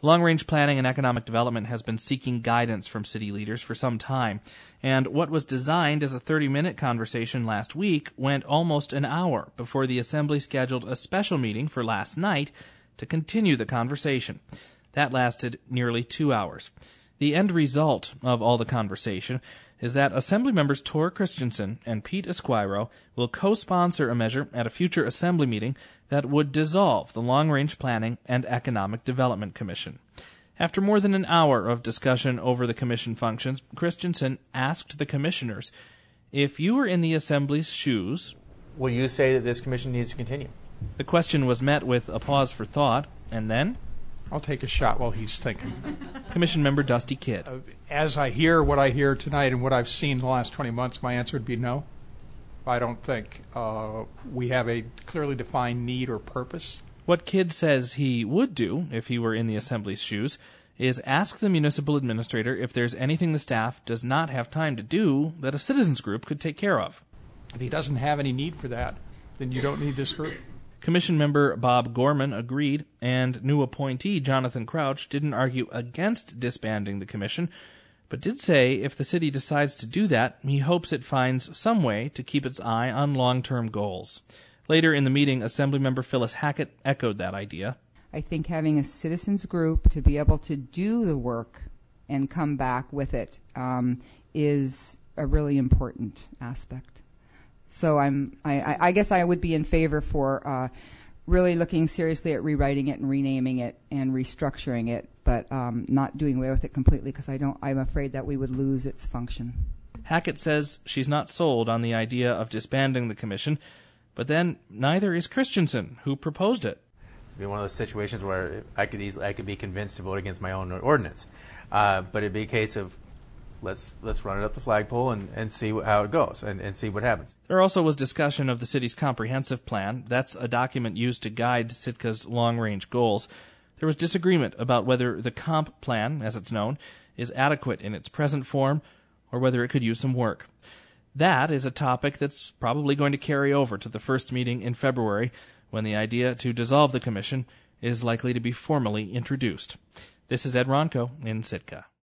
Long-range planning and economic development has been seeking guidance from city leaders for some time, and what was designed as a 30-minute conversation last week went almost an hour before the Assembly scheduled a special meeting for last night to continue the conversation. That lasted nearly 2 hours. The end result of all the conversation is that Assembly members Tor Christensen and Pete Esquiro will co-sponsor a measure at a future Assembly meeting that would dissolve the Long-Range Planning and Economic Development Commission. After more than an hour of discussion over the commission functions, Christensen asked the commissioners, if you were in the Assembly's shoes, will you say that this commission needs to continue? The question was met with a pause for thought, and then I'll take a shot while he's thinking. Commission member Dusty Kidd. As I hear what I hear tonight and what I've seen the last 20 months, my answer would be no. I don't think we have a clearly defined need or purpose. What Kidd says he would do if he were in the Assembly's shoes is ask the municipal administrator if there's anything the staff does not have time to do that a citizens group could take care of. If he doesn't have any need for that, then you don't need this group. Commission member Bob Gorman agreed, and new appointee Jonathan Crouch didn't argue against disbanding the commission, but did say if the city decides to do that, he hopes it finds some way to keep its eye on long-term goals. Later in the meeting, Assemblymember Phyllis Hackett echoed that idea. I think having a citizens group to be able to do the work and come back with it is a really important aspect. So I guess I would be in favor for really looking seriously at rewriting it and renaming it and restructuring it, but not doing away with it completely because I'm afraid that we would lose its function. Hackett says she's not sold on the idea of disbanding the commission, but then neither is Christensen, who proposed it. It'd be one of those situations where I could be convinced to vote against my own ordinance, but it'd be a case of let's run it up the flagpole and see how it goes and see what happens. There also was discussion of the city's comprehensive plan. That's a document used to guide Sitka's long-range goals. There was disagreement about whether the comp plan, as it's known, is adequate in its present form or whether it could use some work. That is a topic that's probably going to carry over to the first meeting in February, when the idea to dissolve the commission is likely to be formally introduced. This is Ed Ronco in Sitka.